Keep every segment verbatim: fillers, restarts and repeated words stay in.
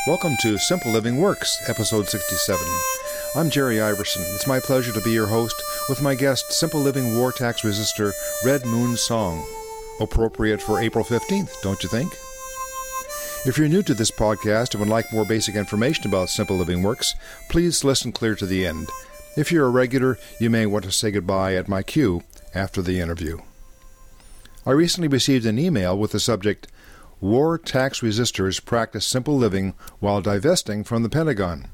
Welcome to Simple Living Works, episode sixty-seven. I'm Jerry Iverson. It's my pleasure to be your host with my guest, Simple Living War Tax Resistor, Red Moon Song. Appropriate for April fifteenth, don't you think? If you're new to this podcast and would like more basic information about Simple Living Works, please listen clear to the end. If you're a regular, you may want to say goodbye at my cue after the interview. I recently received an email with the subject, War Tax Resistors Practice Simple Living While Divesting from the Pentagon.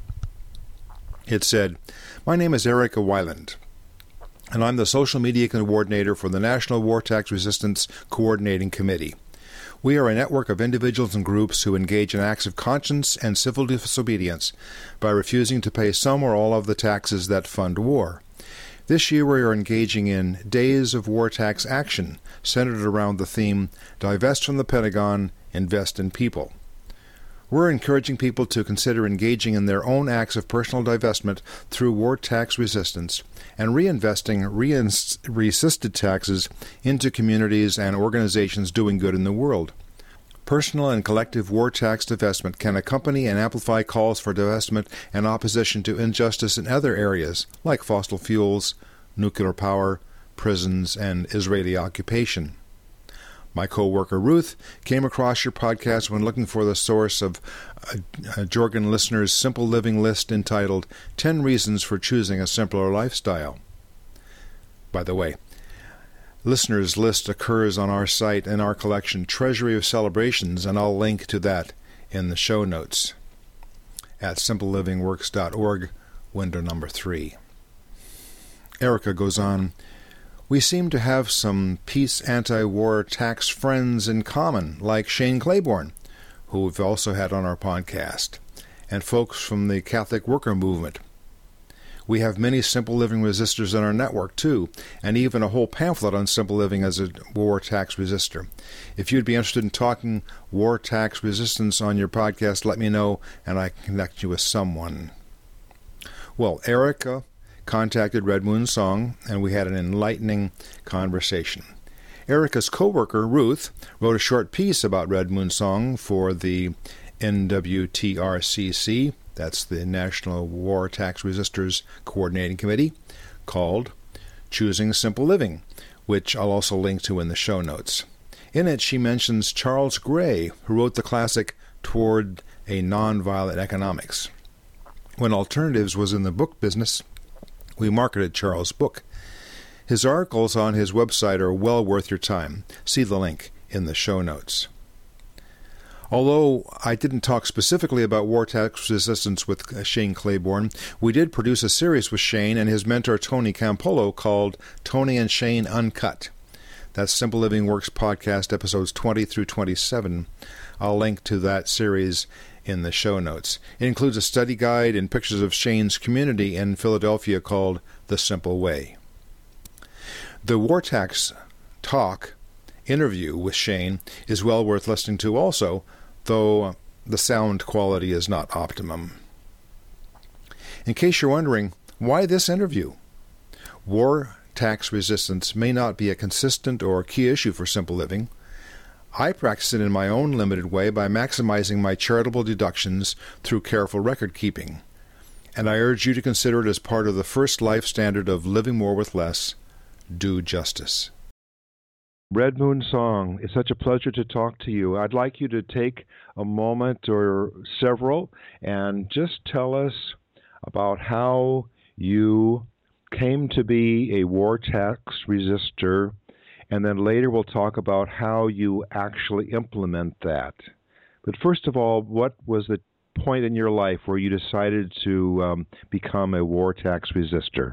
It said, "My name is Erica Weiland, and I'm the social media coordinator for the National War Tax Resistance Coordinating Committee. We are a network of individuals and groups who engage in acts of conscience and civil disobedience by refusing to pay some or all of the taxes that fund war. This year we are engaging in Days of War Tax Action, centered around the theme, Divest from the Pentagon, Invest in People. We're encouraging people to consider engaging in their own acts of personal divestment through war tax resistance and reinvesting re- resisted taxes into communities and organizations doing good in the world. Personal and collective war tax divestment can accompany and amplify calls for divestment and opposition to injustice in other areas, like fossil fuels, nuclear power, prisons, and Israeli occupation. My co-worker Ruth came across your podcast when looking for the source of a, a Jorgen listener's Simple Living list entitled ten Reasons for Choosing a Simpler Lifestyle. By the way, listeners' list occurs on our site in our collection Treasury of Celebrations, and I'll link to that in the show notes at simple living works dot org, window number three. Erica goes on, "We seem to have some peace anti-war tax friends in common, like Shane Claiborne, who we've also had on our podcast, and folks from the Catholic Worker Movement. We have many Simple Living resistors in our network, too, and even a whole pamphlet on Simple Living as a war tax resistor. If you'd be interested in talking war tax resistance on your podcast, let me know, and I can connect you with someone." Well, Erica contacted Red Moon Song, and we had an enlightening conversation. Erica's co-worker, Ruth, wrote a short piece about Red Moon Song for the N W T R C C, that's the National War Tax Resistors Coordinating Committee, called Choosing Simple Living, which I'll also link to in the show notes. In it, she mentions Charles Gray, who wrote the classic Toward a Nonviolent Economics. When Alternatives was in the book business, we marketed Charles' book. His articles on his website are well worth your time. See the link in the show notes. Although I didn't talk specifically about war tax resistance with Shane Claiborne, we did produce a series with Shane and his mentor Tony Campolo called Tony and Shane Uncut. That's Simple Living Works podcast episodes twenty through twenty-seven. I'll link to that series in the show notes. It includes a study guide and pictures of Shane's community in Philadelphia called The Simple Way. The War Tax Talk interview with Shane is well worth listening to also, though the sound quality is not optimum. In case you're wondering, why this interview? War tax resistance may not be a consistent or key issue for Simple Living. I practice it in my own limited way by maximizing my charitable deductions through careful record keeping, and I urge you to consider it as part of the first life standard of living more with less, do justice. Red Moon Song, it's such a pleasure to talk to you. I'd like you to take a moment or several and just tell us about how you came to be a war tax resistor, and then later we'll talk about how you actually implement that. But first of all, what was the point in your life where you decided to um, become a war tax resistor?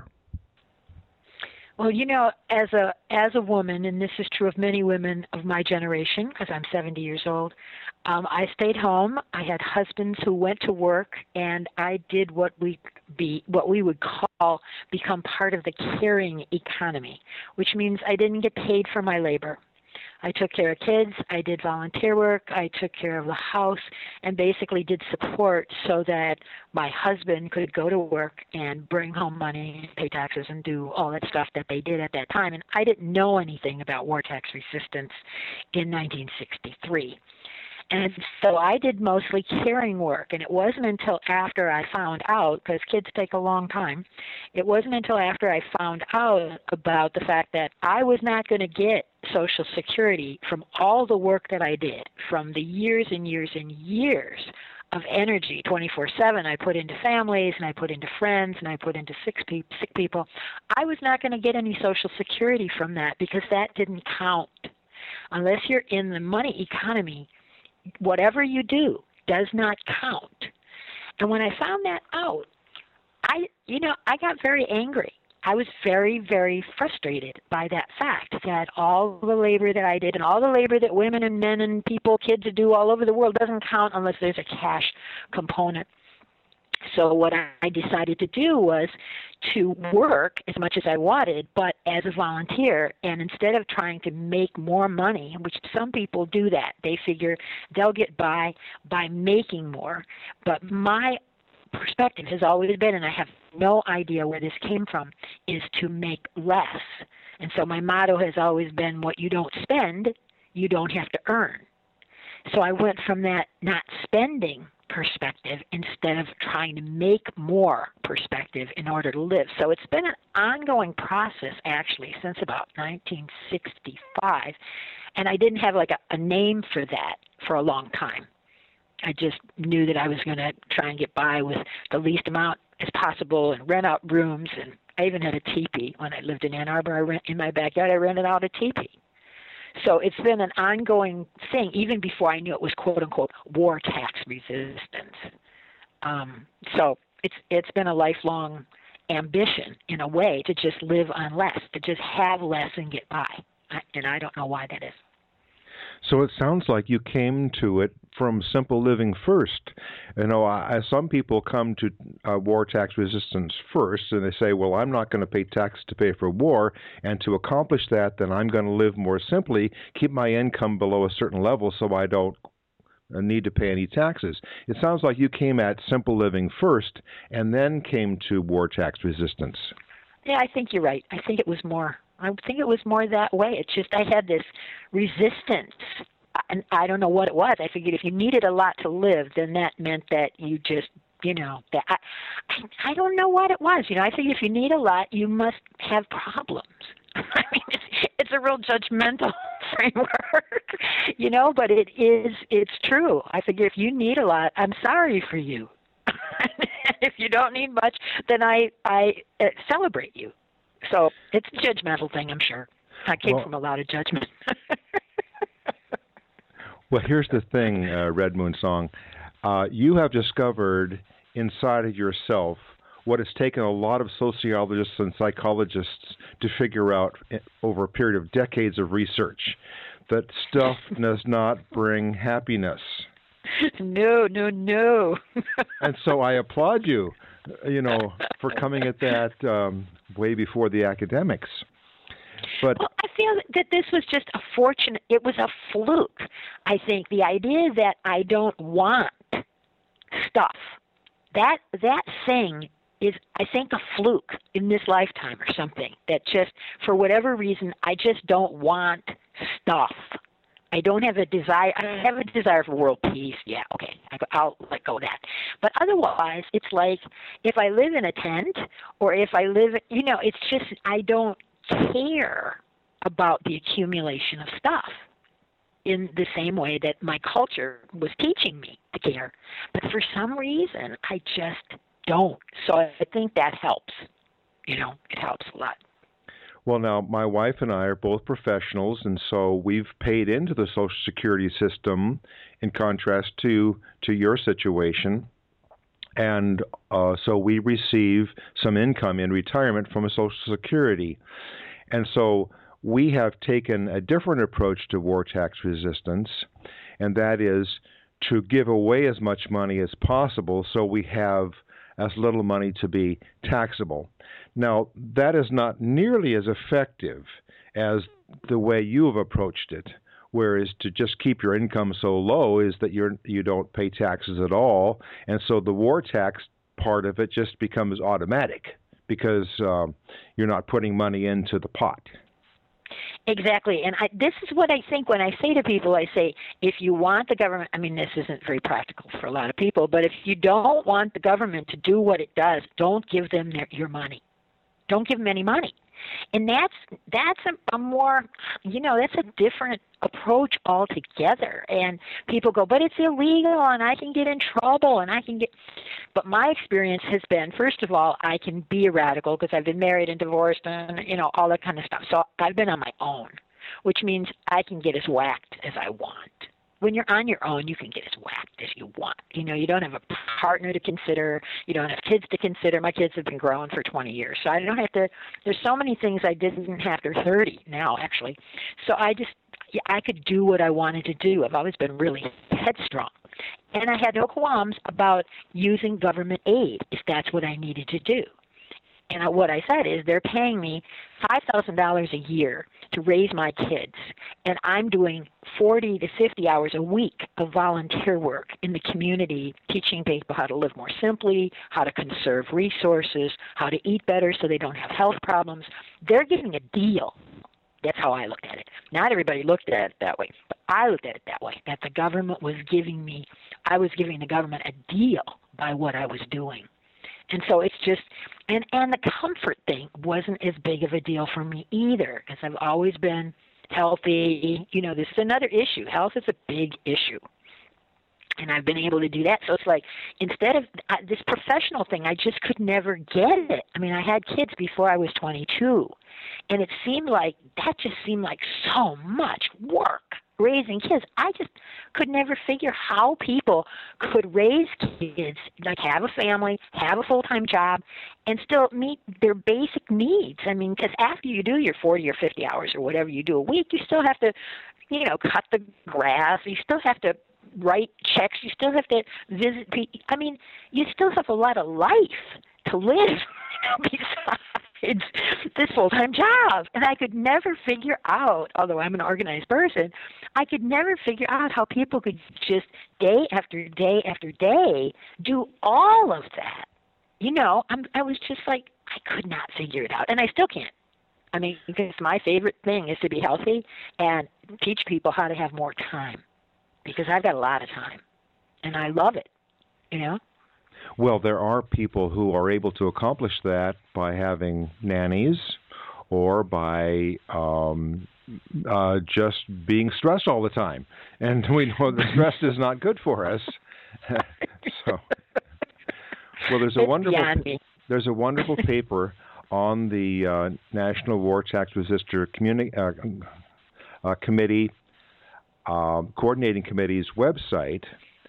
Well, you know, as a as a woman, and this is true of many women of my generation, because I'm seventy years old, um, I stayed home. I had husbands who went to work, and I did what we be what we would call become part of the caring economy, which means I didn't get paid for my labor. I took care of kids, I did volunteer work, I took care of the house, and basically did support so that my husband could go to work and bring home money, pay taxes, and do all that stuff that they did at that time. And I didn't know anything about war tax resistance in nineteen sixty-three. And so I did mostly caring work, and it wasn't until after I found out, because kids take a long time, it wasn't until after I found out about the fact that I was not going to get Social Security from all the work that I did, from the years and years and years of energy, twenty-four seven, I put into families, and I put into friends, and I put into sick, pe- sick people. I was not going to get any Social Security from that because that didn't count. Unless you're in the money economy, whatever you do does not count. And when I found that out, I, you know, I got very angry. I was very, very frustrated by that fact that all the labor that I did and all the labor that women and men and people, kids do all over the world doesn't count unless there's a cash component. So what I decided to do was to work as much as I wanted, but as a volunteer. And instead of trying to make more money, which some people do that, they figure they'll get by by making more. But my perspective has always been, and I have no idea where this came from, is to make less. And so my motto has always been, what you don't spend, you don't have to earn. So I went from that not spending perspective instead of trying to make more perspective in order to live. So it's been an ongoing process, actually, since about nineteen sixty-five. And I didn't have like a, a name for that for a long time. I just knew that I was going to try and get by with the least amount as possible and rent out rooms. And I even had a teepee. When I lived in Ann Arbor, I rent, in my backyard, I rented out a teepee. So it's been an ongoing thing, even before I knew it was quote-unquote war tax resistance. Um, so it's it's been a lifelong ambition, in a way, to just live on less, to just have less and get by. I, and I don't know why that is. So it sounds like you came to it from simple living first. You know, I, some people come to uh, war tax resistance first, and they say, well, I'm not going to pay tax to pay for war, and to accomplish that, then I'm going to live more simply, keep my income below a certain level so I don't need to pay any taxes. It sounds like you came at simple living first, and then came to war tax resistance. Yeah, I think you're right. I think it was more I think it was more that way. It's just I had this resistance, and I don't know what it was. I figured if you needed a lot to live, then that meant that you just, you know, that I, I, I don't know what it was. You know, I figured if you need a lot, you must have problems. I mean, it's, it's a real judgmental framework, you know, but it is, it's true. I figure if you need a lot, I'm sorry for you. If you don't need much, then I, I uh, celebrate you. So it's a judgmental thing, I'm sure. I came well, from a lot of judgment. Well, here's the thing, uh, Red Moon Song. Uh, you have discovered inside of yourself what has taken a lot of sociologists and psychologists to figure out over a period of decades of research, that stuff does not bring happiness. No, no, no. And so I applaud you, you know, for coming at that um, way before the academics. But well, I feel that this was just a fortunate, it was a fluke. I think the idea that I don't want stuff, that that thing is, I think, a fluke in this lifetime or something, that just, for whatever reason, I just don't want stuff. I don't have a desire. I have a desire for world peace. Yeah, okay, I'll let go of that. But otherwise, it's like if I live in a tent, or if I live, you know, it's just I don't care about the accumulation of stuff in the same way that my culture was teaching me to care. But for some reason, I just don't. So I think that helps. You know, it helps a lot. Well, now, my wife and I are both professionals, and so we've paid into the Social Security system in contrast to, to your situation. And uh, so we receive some income in retirement from a Social Security. And so we have taken a different approach to war tax resistance, and that is to give away as much money as possible so we have as little money to be taxable. Now, that is not nearly as effective as the way you have approached it, whereas to just keep your income so low is that you're, you don't pay taxes at all, and so the war tax part of it just becomes automatic because um, you're not putting money into the pot. Exactly. And I, this is what I think when I say to people, I say, if you want the government, I mean, this isn't very practical for a lot of people, but if you don't want the government to do what it does, don't give them their, your money. Don't give them any money. And that's that's a, a more, you know, that's a different approach altogether. And people go, but it's illegal and I can get in trouble and I can get, but my experience has been, first of all, I can be a radical because I've been married and divorced and, you know, all that kind of stuff. So I've been on my own, which means I can get as whacked as I want. When you're on your own, you can get as whacked as you want. You know, you don't have a partner to consider. You don't have kids to consider. My kids have been grown for twenty years, so I don't have to. There's so many things I didn't have after thirty now, actually. So I just, I could do what I wanted to do. I've always been really headstrong. And I had no qualms about using government aid if that's what I needed to do. And what I said is they're paying me five thousand dollars a year to raise my kids, and I'm doing forty to fifty hours a week of volunteer work in the community, teaching people how to live more simply, how to conserve resources, how to eat better so they don't have health problems. They're getting a deal. That's how I looked at it. Not everybody looked at it that way, but I looked at it that way, that the government was giving me, I was giving the government a deal by what I was doing. And so it's just, and, and the comfort thing wasn't as big of a deal for me either, because I've always been healthy. You know, this is another issue. Health is a big issue. And I've been able to do that. So it's like, instead of uh, this professional thing, I just could never get it. I mean, I had kids before I was twenty-two. And it seemed like, that just seemed like so much work, raising kids. I just could never figure how people could raise kids, like have a family, have a full-time job, and still meet their basic needs. I mean, because after you do your forty or fifty hours or whatever you do a week, you still have to, you know, cut the grass. You still have to write checks. You still have to visit people. I mean, you still have a lot of life to live besides this full-time job. And I could never figure out, although I'm an organized person, I could never figure out how people could just day after day after day do all of that. You know, I'm, I was just like, I could not figure it out. And I still can't. I mean, because my favorite thing is to be healthy and teach people how to have more time, because I've got a lot of time, and I love it, you know? Well, there are people who are able to accomplish that by having nannies or by um, uh, just being stressed all the time. And we know that stress is not good for us. So, well, there's a wonderful there's a wonderful paper on the uh, National War Tax Resistor Communi- uh, uh, Committee uh, Coordinating Committee's website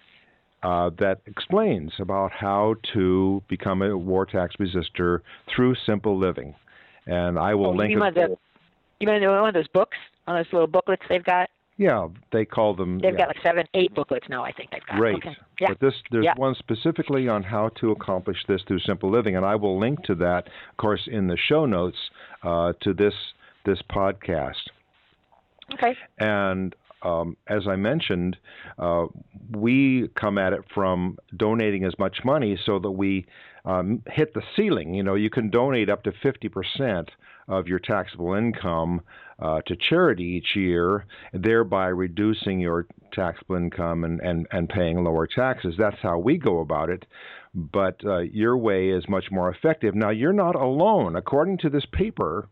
uh, that explains about how to become a war tax resistor through simple living. And I will oh, link you it. The, you mean one of those books, one of those little booklets they've got? Yeah, they call them. They've yeah. got like seven, eight booklets now, I think they've got. Right. Okay. Yeah. But this, there's yeah. one specifically on how to accomplish this through simple living, and I will link to that, of course, in the show notes uh, to this this podcast. Okay. And um, as I mentioned, uh, we come at it from donating as much money so that we um, hit the ceiling. You know, you can donate up to fifty percent of your taxable income uh, to charity each year, thereby reducing your taxable income and, and, and paying lower taxes. That's how we go about it. But uh, your way is much more effective. Now, you're not alone. According to this paper,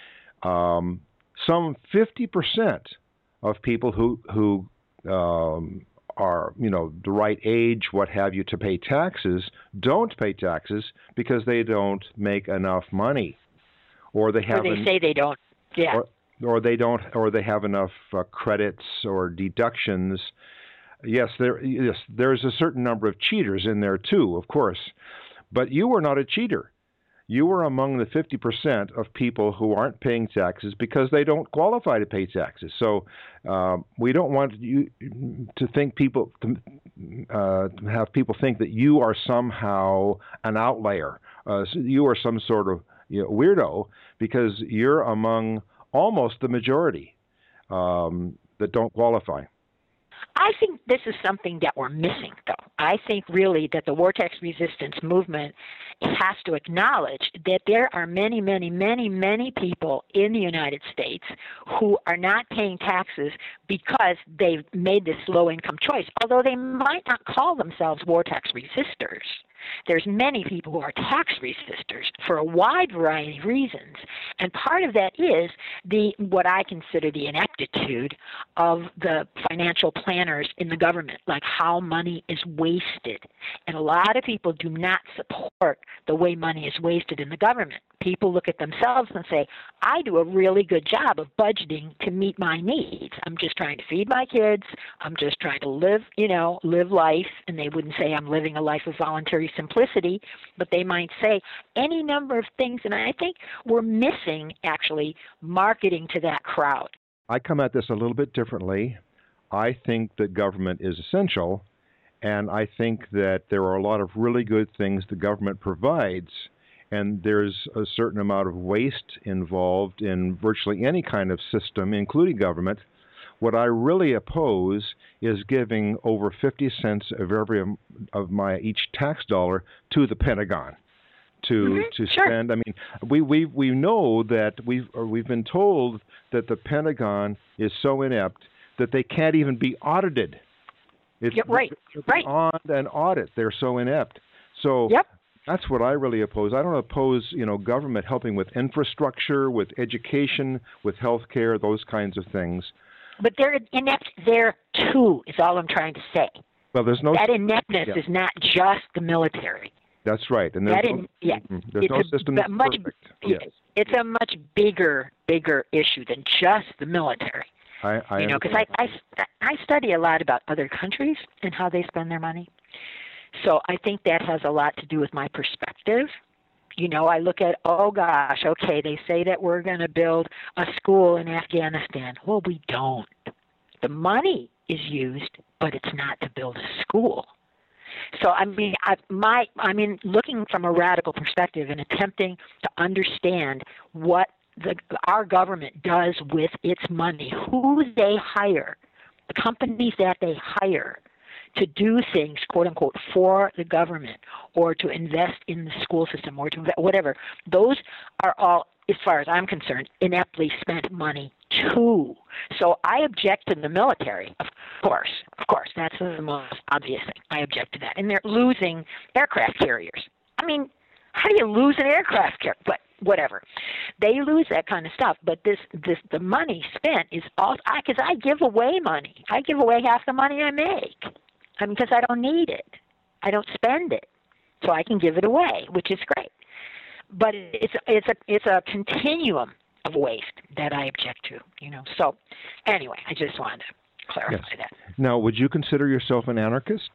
um, some fifty percent of people who, who um, are, you know, the right age, what have you, to pay taxes, don't pay taxes because they don't make enough money. Or they have. Or they say they don't. Yeah. Or, or they don't, or they have enough uh, credits or deductions. Yes, there. Yes, there's a certain number of cheaters in there too, of course. But you were not a cheater. You were among the fifty percent of people who aren't paying taxes because they don't qualify to pay taxes. So um, we don't want you to think people to uh, have people think that you are somehow an outlier. Uh, so you are some sort of You know, weirdo, because you're among almost the majority um, that don't qualify. I think this is something that we're missing, though. I think really that the war tax resistance movement has to acknowledge that there are many, many, many, many people in the United States who are not paying taxes because they've made this low-income choice, although they might not call themselves war tax resistors. There's many people who are tax resistors for a wide variety of reasons, and part of that is the what I consider the ineptitude of the financial planners in the government, like how money is wasted. And a lot of people do not support the way money is wasted in the government. People look at themselves and say, I do a really good job of budgeting to meet my needs. I'm just trying to feed my kids. I'm just trying to live, you know, live life. And they wouldn't say I'm living a life of voluntary simplicity, but they might say any number of things. And I think we're missing, actually, marketing to that crowd. I come at this a little bit differently. I think that government is essential, and I think that there are a lot of really good things the government provides. And there's a certain amount of waste involved in virtually any kind of system, including government. What I really oppose is giving over fifty cents of every of my each tax dollar to the Pentagon to mm-hmm, to sure. spend. I mean, we we we know that we've or we've been told that the Pentagon is so inept that they can't even be audited. It's yep, right, right. beyond an audit. They're so inept. So. Yep. That's what I really oppose. I don't oppose, you know, government helping with infrastructure, with education, with health care, those kinds of things. But they're inept there, too, is all I'm trying to say. Well, there's no... That ineptness yeah. is not just the military. That's right. And there's that no, in, yeah. there's it's no a, system that's much, perfect. Yes. It's a much bigger, bigger issue than just the military. I, I you know, because I, I, I study a lot about other countries and how they spend their money. So I think that has a lot to do with my perspective. You know, I look at, oh gosh, okay, they say that we're going to build a school in Afghanistan. Well, we don't. The money is used, but it's not to build a school. So I mean, I, my, I mean, looking from a radical perspective and attempting to understand what the, our government does with its money, who they hire, the companies that they hire, to do things, quote unquote, for the government, or to invest in the school system, or to invest, whatever. Those are all, as far as I'm concerned, ineptly spent money too. So I object to the military, of course. Of course, that's the most obvious thing. I object to that. And they're losing aircraft carriers. I mean, how do you lose an aircraft carrier? But whatever, they lose that kind of stuff. But this, this, the money spent is all because I, I give away money. I give away half the money I make. I mean, because I don't need it. I don't spend it, so I can give it away, which is great. But it's it's a it's a continuum of waste that I object to. You know. So anyway, I just wanted to clarify yes. that. Now, would you consider yourself an anarchist?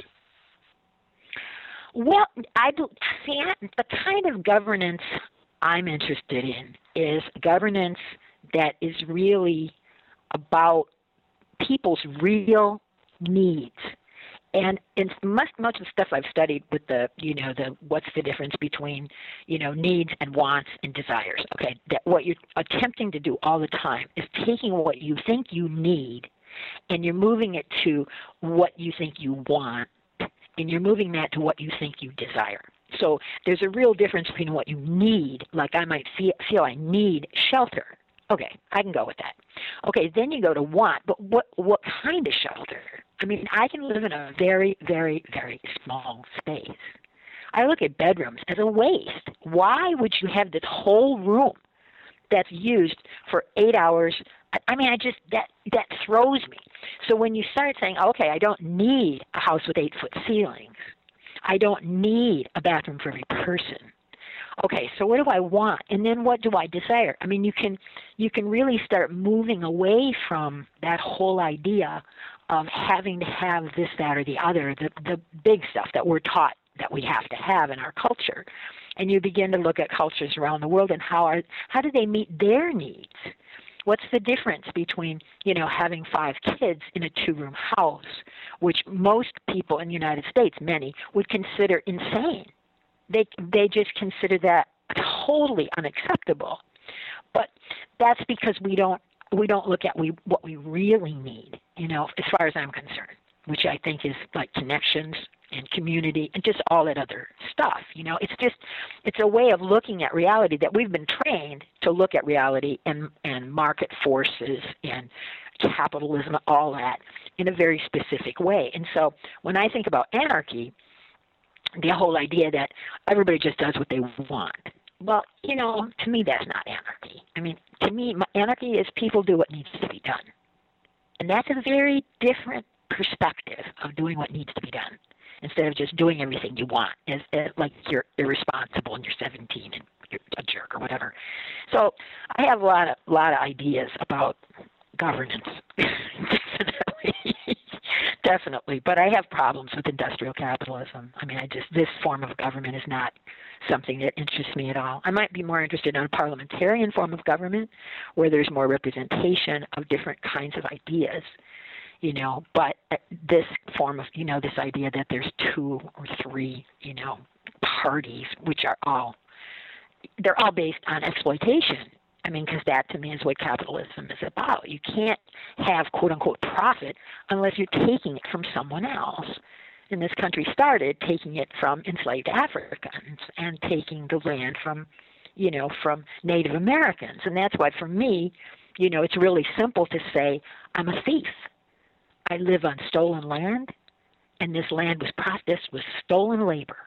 Well, I do. See, the kind of governance I'm interested in is governance that is really about people's real needs. And in much, much of the stuff I've studied with the, you know, the what's the difference between, you know, needs and wants and desires, okay, that what you're attempting to do all the time is taking what you think you need and you're moving it to what you think you want, and you're moving that to what you think you desire. So there's a real difference between what you need, like I might feel, feel I need shelter. Okay, I can go with that. Okay, then you go to want, but what what kind of shelter? I mean, I can live in a very, very, very small space. I look at bedrooms as a waste. Why would you have this whole room that's used for eight hours? I mean, I just, that that throws me. So when you start saying, okay, I don't need a house with eight-foot ceilings. I don't need a bathroom for every person. Okay, so what do I want? And then what do I desire? I mean, you can you can really start moving away from that whole idea of having to have this, that, or the other, the, the big stuff that we're taught that we have to have in our culture. And you begin to look at cultures around the world and how are how do they meet their needs? What's the difference between, you know, having five kids in a two-room house, which most people in the United States, many, would consider insane. They they just consider that totally unacceptable. But that's because we don't we don't look at we what we really need, you know, as far as I'm concerned, which I think is like connections and community and just all that other stuff. You know, it's just, it's a way of looking at reality that we've been trained to look at reality and, and market forces and capitalism, all that, in a very specific way. And so when I think about anarchy, the whole idea that everybody just does what they want, well, you know, to me that's not anarchy. I mean, to me, anarchy is people do what needs to be done. And that's a very different perspective of doing what needs to be done, instead of just doing everything you want, as, as like you're irresponsible and you're seventeen and you're a jerk or whatever. So I have a lot of lot of ideas about governance, definitely, definitely. But I have problems with industrial capitalism. I mean, I just this form of government is not something that interests me at all. I might be more interested in a parliamentarian form of government, where there's more representation of different kinds of ideas. You know, but this form of, you know, this idea that there's two or three, you know, parties, which are all, they're all based on exploitation. I mean, because that to me is what capitalism is about. You can't have quote unquote profit unless you're taking it from someone else. And this country started taking it from enslaved Africans and taking the land from, you know, from Native Americans. And that's why for me, you know, it's really simple to say I'm a thief. I live on stolen land, and this land was processed with stolen labor.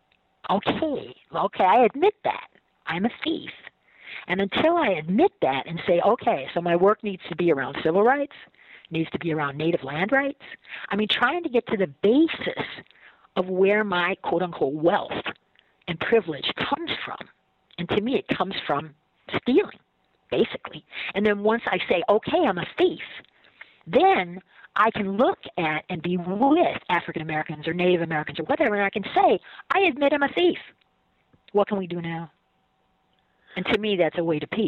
Okay, okay, I admit that. I'm a thief. And until I admit that and say, okay, so my work needs to be around civil rights, needs to be around native land rights, I mean, trying to get to the basis of where my quote-unquote wealth and privilege comes from. And to me, it comes from stealing, basically. And then once I say, okay, I'm a thief, then I can look at and be with African Americans or Native Americans or whatever, and I can say, I admit I'm a thief. What can we do now? And to me, that's a way to peace,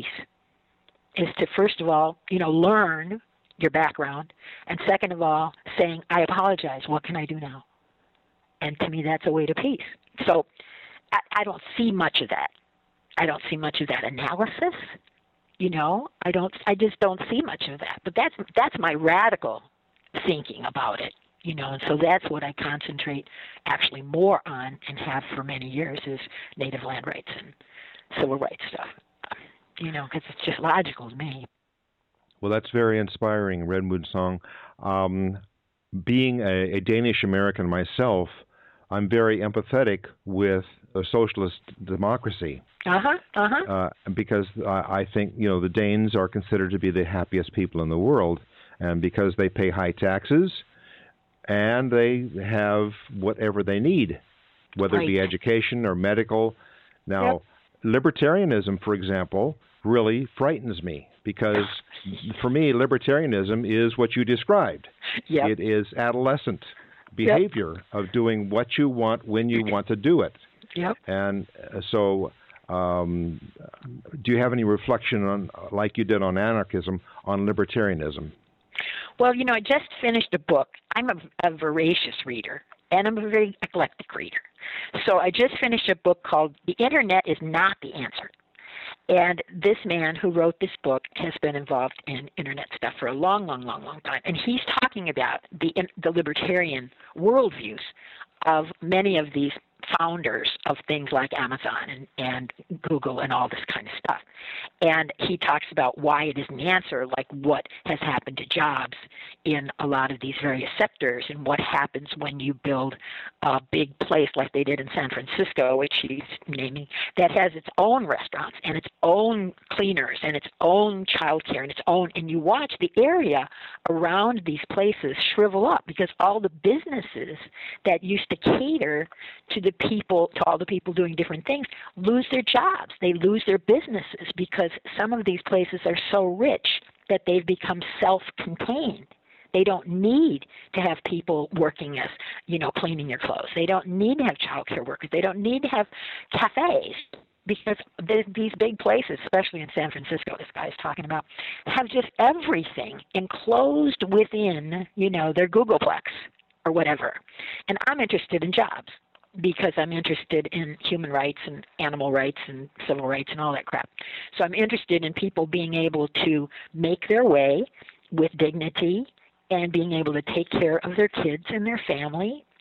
is to, first of all, you know, learn your background, and second of all, saying, I apologize. What can I do now? And to me, that's a way to peace. So I, I don't see much of that. I don't see much of that analysis. You know, I don't. I just don't see much of that. But that's that's my radical thinking about it, you know, and so that's what I concentrate actually more on and have for many years is native land rights and civil rights stuff, you know, because it's just logical to me. Well, that's very inspiring, Red Moon Song. Um, being a, a Danish American myself, I'm very empathetic with a socialist democracy. Uh-huh, uh-huh. Uh, because I, I think, you know, the Danes are considered to be the happiest people in the world. And because they pay high taxes and they have whatever they need, whether it be education or medical. Now, yep. Libertarianism, for example, really frightens me because for me, libertarianism is what you described. Yep. It is adolescent behavior yep. of doing what you want when you want to do it. Yep. And so um, do you have any reflection on, like you did on anarchism, on libertarianism? Well, you know, I just finished a book. I'm a, a voracious reader, and I'm a very eclectic reader. So I just finished a book called The Internet is Not the Answer. And this man who wrote this book has been involved in Internet stuff for a long, long, long, long time. And he's talking about the, the libertarian worldviews of many of these founders of things like Amazon and, and Google and all this kind of stuff. And he talks about why it isn't the answer, like what has happened to jobs in a lot of these various sectors and what happens when you build a big place like they did in San Francisco, which he's naming, that has its own restaurants and its own cleaners and its own childcare and its own, and you watch the area around these places shrivel up because all the businesses that used to cater to the people, to all the people doing different things, lose their jobs. They lose their businesses because some of these places are so rich that they've become self-contained. They don't need to have people working as, you know, cleaning their clothes. They don't need to have child care workers. They don't need to have cafes because these big places, especially in San Francisco, this guy's talking about, have just everything enclosed within, you know, their Googleplex or whatever. And I'm interested in jobs, because I'm interested in human rights and animal rights and civil rights and all that crap. So I'm interested in people being able to make their way with dignity and being able to take care of their kids and their family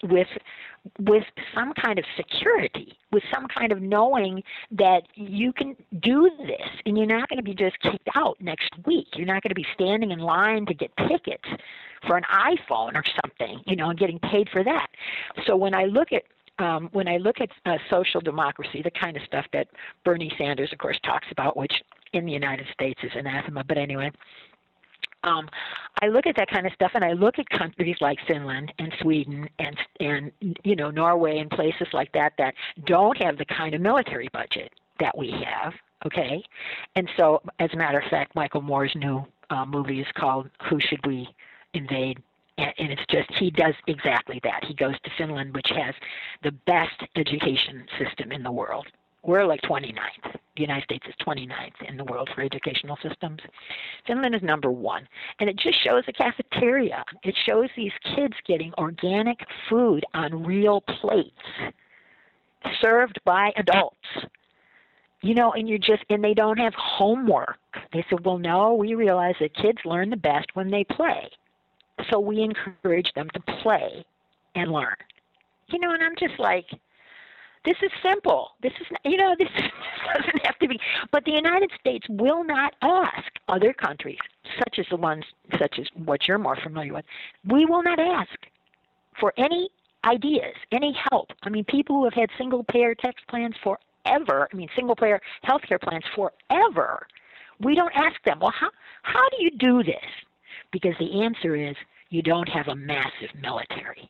with with some kind of security, with some kind of knowing that you can do this and you're not going to be just kicked out next week. You're not going to be standing in line to get tickets for an iPhone or something, you know, and getting paid for that. So when I look at um, when I look at uh, social democracy, the kind of stuff that Bernie Sanders, of course, talks about, which in the United States is anathema, but anyway, Um, I look at that kind of stuff, and I look at countries like Finland and Sweden and and you know Norway and places like that that don't have the kind of military budget that we have. Okay, and so as a matter of fact, Michael Moore's new uh, movie is called "Who Should We Invade?" And, and it's just he does exactly that. He goes to Finland, which has the best education system in the world. We're like twenty-ninth. The United States is twenty-ninth in the world for educational systems. Finland is number one. And it just shows the cafeteria. It shows these kids getting organic food on real plates served by adults. You know, and you're just, and they don't have homework. They said, well, no, we realize that kids learn the best when they play. So we encourage them to play and learn. You know, and I'm just like, this is simple. This is, you know, this doesn't have to be. But the United States will not ask other countries, such as the ones, such as what you're more familiar with, we will not ask for any ideas, any help. I mean, people who have had single-payer tax plans forever, I mean, single-payer health care plans forever, we don't ask them, well, how, how do you do this? Because the answer is you don't have a massive military.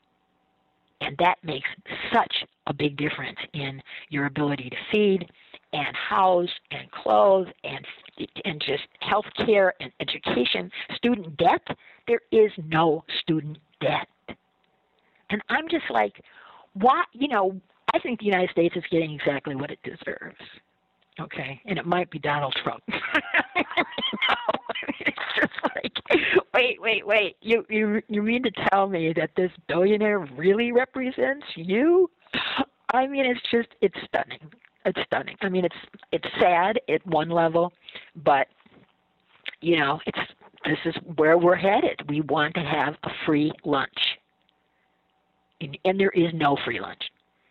And that makes such a big difference in your ability to feed and house and clothe and and just health care and education. Student debt, there is no student debt. And I'm just like, why, you know, I think the United States is getting exactly what it deserves. Okay? And it might be Donald Trump. you know? It's just like, wait, wait, wait. You, you, you mean to tell me that this billionaire really represents you? I mean, it's just, it's stunning. It's stunning. I mean, it's it's sad at one level, but, you know, it's this is where we're headed. We want to have a free lunch. And, and there is no free lunch,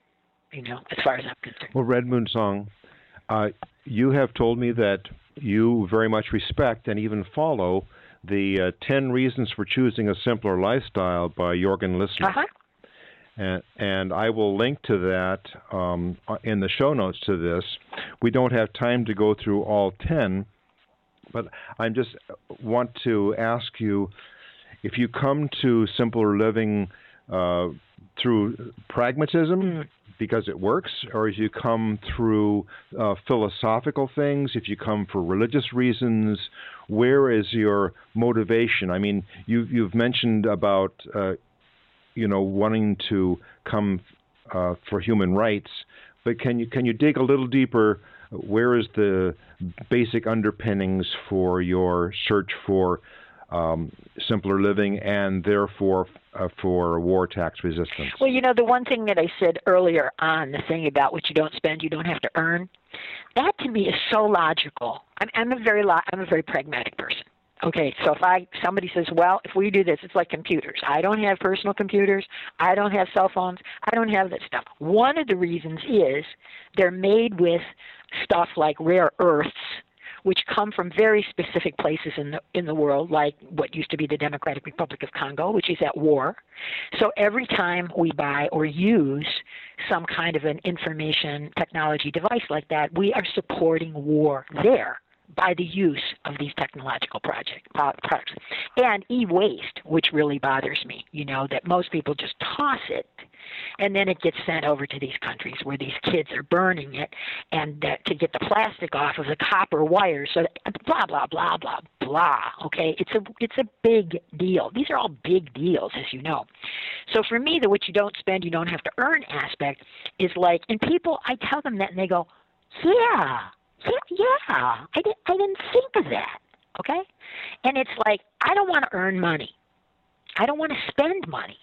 you know, as far as I'm concerned. Well, Red Moon Song, uh, you have told me that you very much respect and even follow the uh, ten Reasons for Choosing a Simpler Lifestyle by Jorgen Lissner. Uh-huh. And, and I will link to that um, in the show notes to this. We don't have time to go through all ten, but I just want to ask you, if you come to simpler living uh, through pragmatism, mm. because it works, or if you come through uh, philosophical things, if you come for religious reasons, where is your motivation? I mean, you, you've mentioned about uh, you know, wanting to come uh, for human rights, but can you can you dig a little deeper? Where is the basic underpinnings for your search for um, simpler living and therefore uh, for war tax resistance? Well, you know, the one thing that I said earlier on, the thing about what you don't spend, you don't have to earn, that to me is so logical. I'm, I'm a very lo- I'm a very pragmatic person. Okay, so if I somebody says, well, if we do this, it's like computers. I don't have personal computers. I don't have cell phones. I don't have that stuff. One of the reasons is they're made with stuff like rare earths, which come from very specific places in the in the world, like what used to be the Democratic Republic of Congo, which is at war. So every time we buy or use some kind of an information technology device like that, we are supporting war there by the use of these technological project, products. And e-waste, which really bothers me, you know, that most people just toss it, and then it gets sent over to these countries where these kids are burning it, and that, to get the plastic off of the copper wires, so that, blah, blah, blah, blah, blah, okay? It's a, it's a big deal. These are all big deals, as you know. So for me, the what you don't spend, you don't have to earn aspect is like, and people, I tell them that, and they go, yeah, Yeah, yeah, I, did, I didn't think of that, okay? And it's like, I don't want to earn money. I don't want to spend money.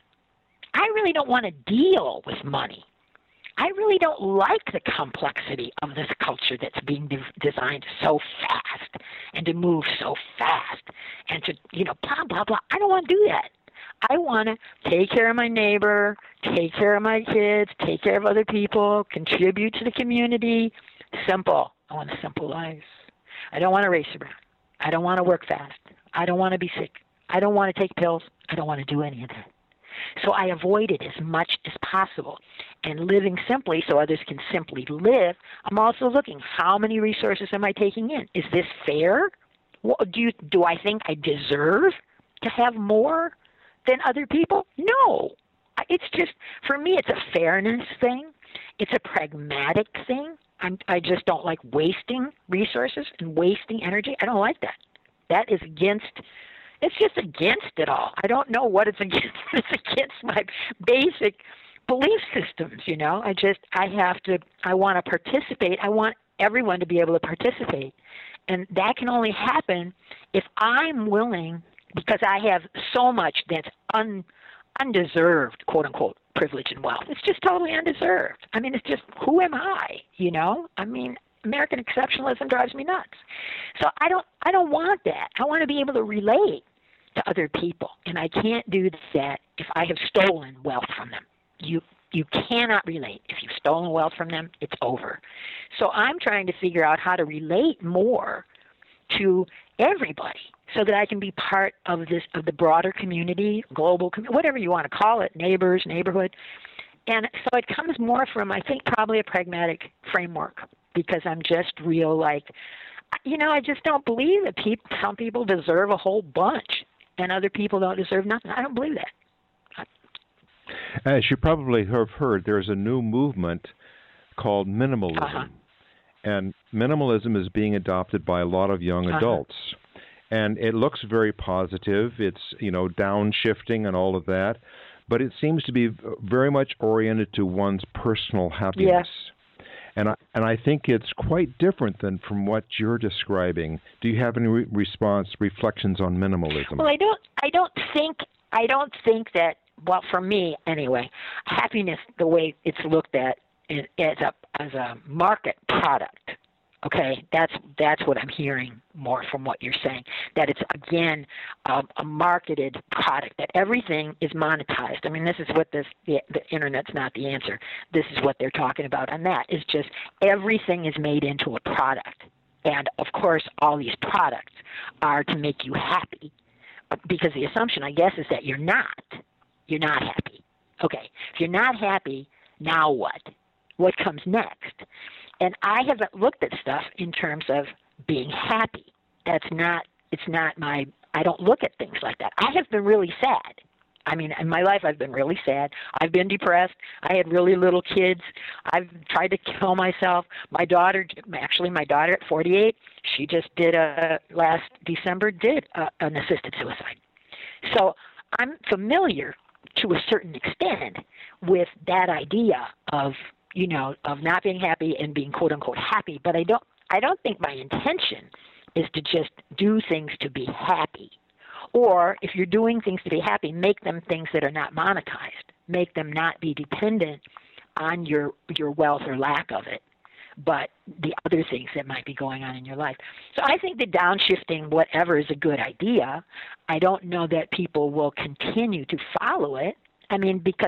I really don't want to deal with money. I really don't like the complexity of this culture that's being de- designed so fast and to move so fast and to, you know, blah, blah, blah. I don't want to do that. I want to take care of my neighbor, take care of my kids, take care of other people, contribute to the community. Simple. I want a simple life. I don't want to race around. I don't want to work fast. I don't want to be sick. I don't want to take pills. I don't want to do any of that. So I avoid it as much as possible. And living simply so others can simply live, I'm also looking, how many resources am I taking in? Is this fair? What, do, you, do I think I deserve to have more than other people? No. It's just, for me, it's a fairness thing. It's a pragmatic thing. I'm, I just don't like wasting resources and wasting energy. I don't like that. That is against, it's just against it all. I don't know what it's against. It's against my basic belief systems, you know. I just, I have to, I want to participate. I want everyone to be able to participate. And that can only happen if I'm willing, because I have so much that's un, undeserved, quote unquote, privilege and wealth. It's just totally undeserved. I mean, it's just, who am I, you know? I mean, American exceptionalism drives me nuts. So I don't, I don't want that. I want to be able to relate to other people, and I can't do that if I have stolen wealth from them. You, you cannot relate. If you've stolen wealth from them, it's over. So I'm trying to figure out how to relate more to everybody, so that I can be part of this, of the broader community, global, whatever you want to call it, neighbors, neighborhood. And so it comes more from, I think, probably a pragmatic framework, because I'm just real like, you know, I just don't believe that people, some people deserve a whole bunch and other people don't deserve nothing. I don't believe that. As you probably have heard, there's a new movement called minimalism. Uh-huh. And minimalism is being adopted by a lot of young uh-huh. adults. And it looks very positive. It's, you know, downshifting and all of that. But it seems to be very much oriented to one's personal happiness. Yes. And I, and I think it's quite different than from what you're describing. Do you have any re- response, reflections on minimalism? Well, I don't, I don't think, I don't think that, well, for me anyway, happiness, the way it's looked at is, as a, as a market product. Okay, that's that's what I'm hearing more from what you're saying, that it's, again, um, a marketed product, that everything is monetized. I mean, this is what this, the, the Internet's not the answer. This is what they're talking about on that. It's just everything is made into a product. And, of course, all these products are to make you happy, because the assumption, I guess, is that you're not. You're not happy. Okay, if you're not happy, now what? What comes next? And I haven't looked at stuff in terms of being happy. That's not, it's not my, I don't look at things like that. I have been really sad. I mean, in my life, I've been really sad. I've been depressed. I had really little kids. I've tried to kill myself. My daughter, actually my daughter at forty-eight, she just did a, last December, did a, an assisted suicide. So I'm familiar to a certain extent with that idea of, you know, of not being happy and being quote unquote happy, but I don't I don't think my intention is to just do things to be happy. Or if you're doing things to be happy, make them things that are not monetized. Make them not be dependent on your your wealth or lack of it, but the other things that might be going on in your life. So I think the downshifting whatever is a good idea. I don't know that people will continue to follow it. I mean, because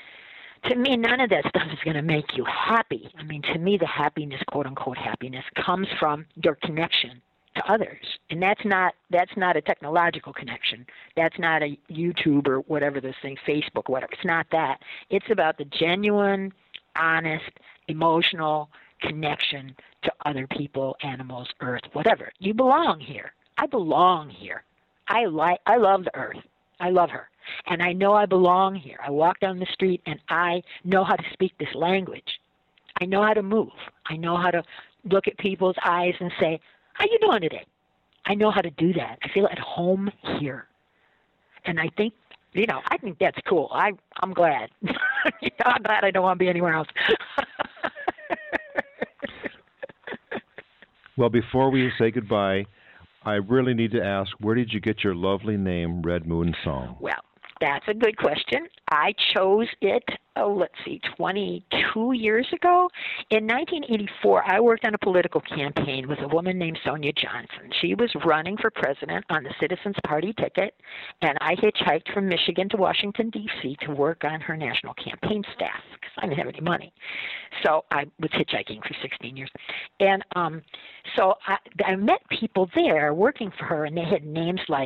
to me, none of that stuff is going to make you happy. I mean, to me, the happiness, quote unquote happiness, comes from your connection to others. And that's not that's not a technological connection. That's not a YouTube or whatever this thing, Facebook, whatever. It's not that. It's about the genuine, honest, emotional connection to other people, animals, earth, whatever. You belong here. I belong here. I like I love the earth. I love her. And I know I belong here. I walk down the street and I know how to speak this language. I know how to move. I know how to look at people's eyes and say, how you doing today? I know how to do that. I feel at home here. And I think, you know, I think that's cool. I, I'm glad. you know, I'm glad I don't want to be anywhere else. Well, before we say goodbye, I really need to ask, where did you get your lovely name, Red Moon Song? Well, That's a good question. I chose it, oh, let's see, twenty-two years ago. In nineteen eighty-four, I worked on a political campaign with a woman named Sonia Johnson. She was running for president on the Citizens Party ticket, and I hitchhiked from Michigan to Washington, D C to work on her national campaign staff because I didn't have any money. So I was hitchhiking for sixteen years. And um, so I, I met people there working for her, and they had names like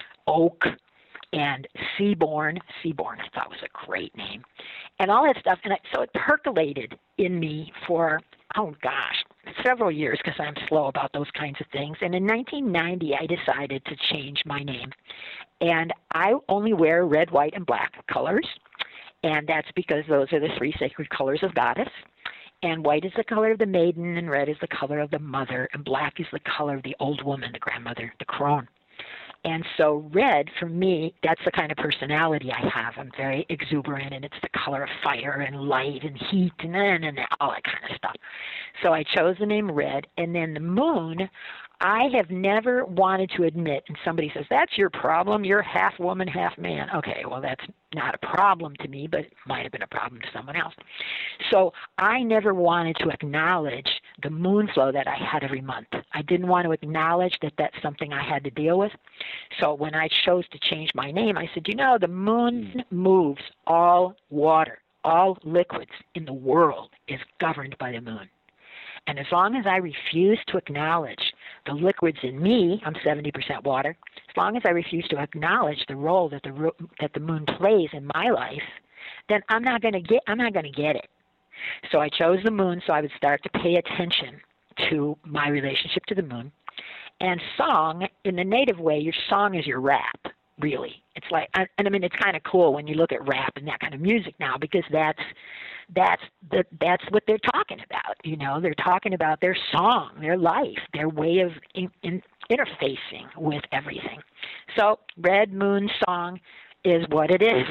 Oak and Seaborn. Seaborn, I thought was a great name, and all that stuff. And I, so it percolated in me for, oh gosh, several years because I'm slow about those kinds of things. And in nineteen ninety, I decided to change my name. And I only wear red, white, and black colors. And that's because those are the three sacred colors of Goddess. And white is the color of the maiden, and red is the color of the mother, and black is the color of the old woman, the grandmother, the crone. And so red, for me, that's the kind of personality I have. I'm very exuberant, and it's the color of fire and light and heat and, and, and all that kind of stuff. So I chose the name Red. And then the moon, I have never wanted to admit, and somebody says, that's your problem, you're half woman, half man. Okay, well, that's not a problem to me, but it might have been a problem to someone else. So I never wanted to acknowledge the moon flow that I had every month. I didn't want to acknowledge that that's something I had to deal with. So when I chose to change my name, I said, you know, the moon moves all water, all liquids in the world is governed by the moon. And as long as I refuse to acknowledge the liquids in me, I'm seventy percent water, as long as I refuse to acknowledge the role that the that the moon plays in my life, then I'm not going to get I'm not going to get it. So I chose the moon so I would start to pay attention to my relationship to the moon. And song, in the native way, your song is your rap, really. It's like, and I mean, it's kind of cool when you look at rap and that kind of music now, because that's that's the, that's what they're talking about. You know, they're talking about their song, their life, their way of in, in interfacing with everything. So Red Moon Song is what it is.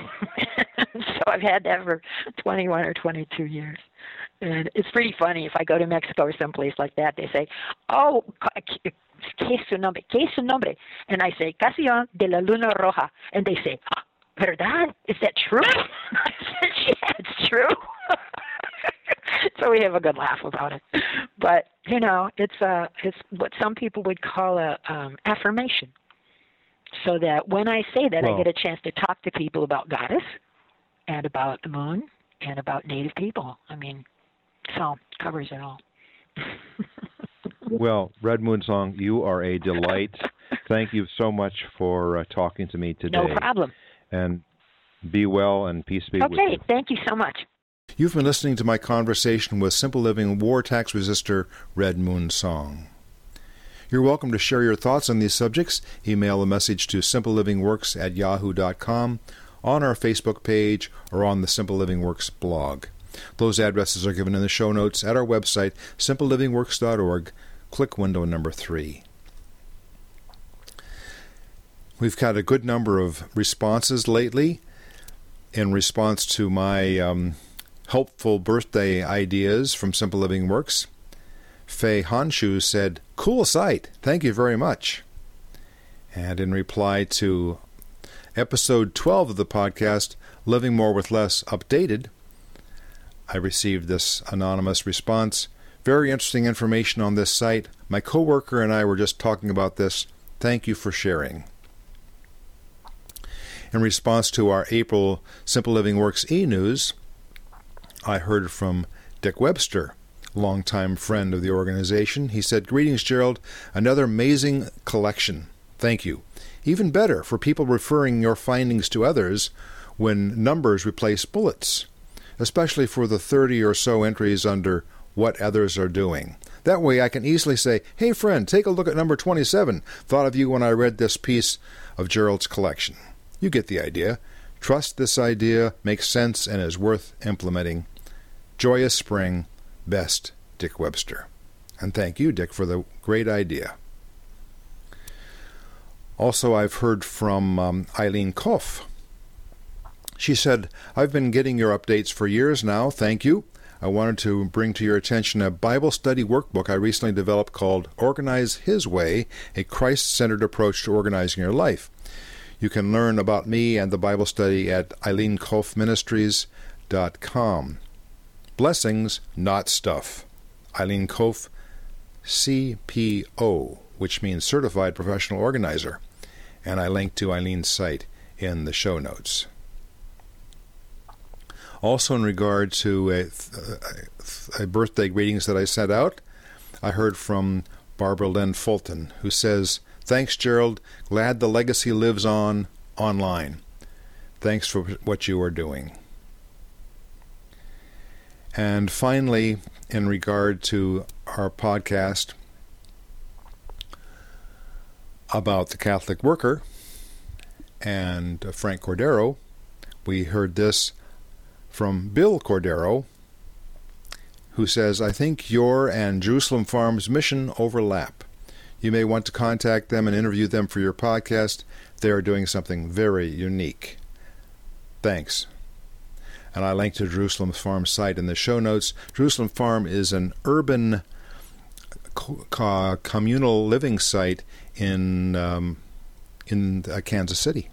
So I've had that for twenty-one or twenty-two years. And it's pretty funny. If I go to Mexico or someplace like that, they say, oh, ¿qué es su nombre? ¿Qué es su nombre? And I say, Canción de la Luna Roja. And they say, ah, ¿verdad? Is that true? I said, yeah, it's true. So we have a good laugh about it. But, you know, it's uh, it's what some people would call a um, affirmation. So that when I say that, well, I get a chance to talk to people about Goddess and about the moon and about Native people. I mean, so it covers it all. Well, Red Moon Song, you are a delight. Thank you so much for uh, talking to me today. No problem. And be well and peace be okay, with you. Okay, thank you so much. You've been listening to my conversation with Simple Living War Tax Resistor Red Moon Song. You're welcome to share your thoughts on these subjects. Email a message to simple living works at yahoo dot com, on our Facebook page, or on the Simple Living Works blog. Those addresses are given in the show notes at our website, simple living works dot org. Click window number three. We've got a good number of responses lately in response to my um, helpful birthday ideas from Simple Living Works. Faye Honshu said, cool site, thank you very much. And in reply to episode twelve of the podcast, Living More with Less Updated, I received this anonymous response. Very interesting information on this site. My coworker and I were just talking about this. Thank you for sharing. In response to our April Simple Living Works e-news, I heard from Dick Webster, longtime friend of the organization. He said, greetings, Gerald. Another amazing collection. Thank you. Even better for people referring your findings to others when numbers replace bullets, especially for the thirty or so entries under what others are doing. That way I can easily say, hey friend, take a look at number twenty-seven. Thought of you when I read this piece of Gerald's collection. You get the idea. Trust this idea makes sense and is worth implementing. Joyous spring. Best, Dick Webster. And thank you, Dick, for the great idea. Also, I've heard from um, Eileen Koff. She said, I've been getting your updates for years now. Thank you. I wanted to bring to your attention a Bible study workbook I recently developed called Organize His Way, a Christ-Centered Approach to Organizing Your Life. You can learn about me and the Bible study at eileen kof ministries dot com. Blessings, not stuff. Eileen Kof, C P O, which means Certified Professional Organizer. And I link to Eileen's site in the show notes. Also, in regard to a, a birthday greetings that I sent out, I heard from Barbara Lynn Fulton, who says, "Thanks, Gerald. Glad the legacy lives on online. Thanks for what you are doing." And finally, in regard to our podcast about the Catholic worker and Frank Cordero, we heard this from Bill Cordero, who says, "I think your and Jerusalem Farm's mission overlap. You may want to contact them and interview them for your podcast. They are doing something very unique. Thanks." And I link to Jerusalem Farm site in the show notes. Jerusalem Farm is an urban co- communal living site in um, in uh, Kansas City.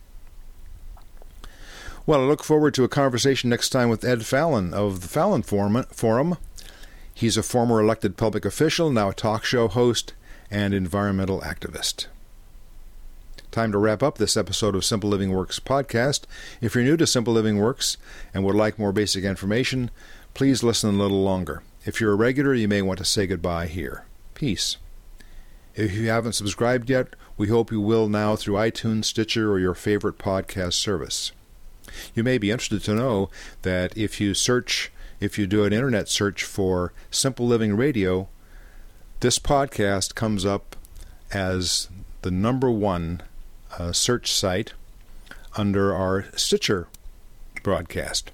Well, I look forward to a conversation next time with Ed Fallon of the Fallon Forum. He's a former elected public official, now a talk show host and environmental activist. Time to wrap up this episode of Simple Living Works podcast. If you're new to Simple Living Works and would like more basic information, please listen a little longer. If you're a regular, you may want to say goodbye here. Peace. If you haven't subscribed yet, we hope you will now through iTunes, Stitcher, or your favorite podcast service. You may be interested to know that if you search, if you do an internet search for Simple Living Radio, this podcast comes up as the number one uh, search site under our Stitcher broadcast.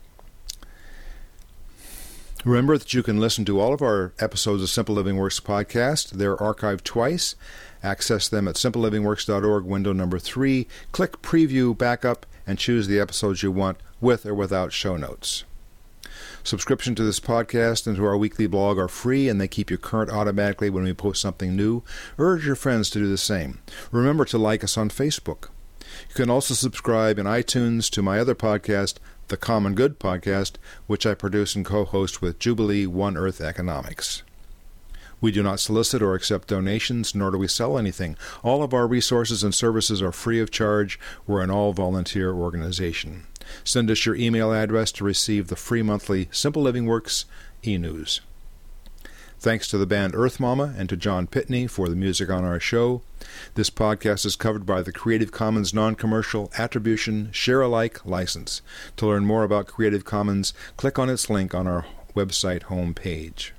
Remember that you can listen to all of our episodes of Simple Living Works podcast. They're archived twice. Access them at simple living works dot org, window number three. Click Preview Backup and choose the episodes you want with or without show notes. Subscription to this podcast and to our weekly blog are free, and they keep you current automatically when we post something new. Urge your friends to do the same. Remember to like us on Facebook. You can also subscribe in iTunes to my other podcast, The Common Good Podcast, which I produce and co-host with Jubilee One Earth Economics. We do not solicit or accept donations, nor do we sell anything. All of our resources and services are free of charge. We're an all-volunteer organization. Send us your email address to receive the free monthly Simple Living Works e-news. Thanks to the band Earth Mama and to John Pitney for the music on our show. This podcast is covered by the Creative Commons Non-Commercial Attribution Share-alike license. To learn more about Creative Commons, click on its link on our website homepage.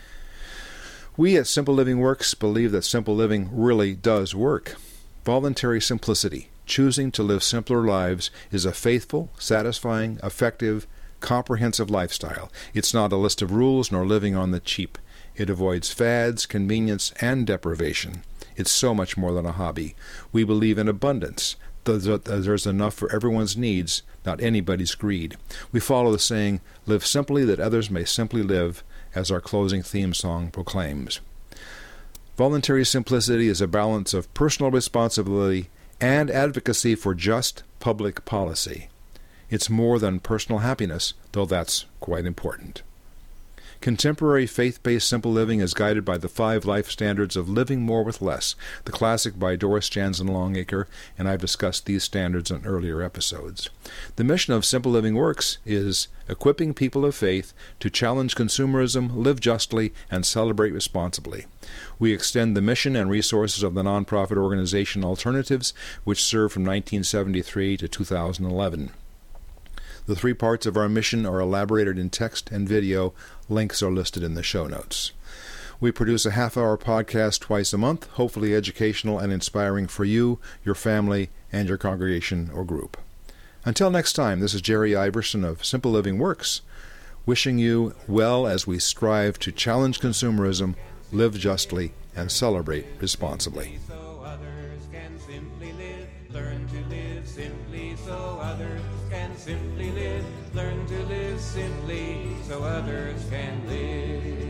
We at Simple Living Works believe that simple living really does work. Voluntary simplicity, choosing to live simpler lives, is a faithful, satisfying, effective, comprehensive lifestyle. It's not a list of rules nor living on the cheap. It avoids fads, convenience, and deprivation. It's so much more than a hobby. We believe in abundance. There's enough for everyone's needs, not anybody's greed. We follow the saying, "Live simply that others may simply live," as our closing theme song proclaims. Voluntary simplicity is a balance of personal responsibility and advocacy for just public policy. It's more than personal happiness, though that's quite important. Contemporary faith-based simple living is guided by the five life standards of living more with less, the classic by Doris Jansen Longacre, and I've discussed these standards in earlier episodes. The mission of Simple Living Works is equipping people of faith to challenge consumerism, live justly, and celebrate responsibly. We extend the mission and resources of the nonprofit organization Alternatives, which served from nineteen seventy-three to two thousand eleven. The three parts of our mission are elaborated in text and video. Links are listed in the show notes. We produce a half-hour podcast twice a month, hopefully educational and inspiring for you, your family, and your congregation or group. Until next time, this is Jerry Iverson of Simple Living Works, wishing you well as we strive to challenge consumerism, live justly, and celebrate responsibly. So others can simply live, learn to live simply so others can simply live, learn to live simply so others can live.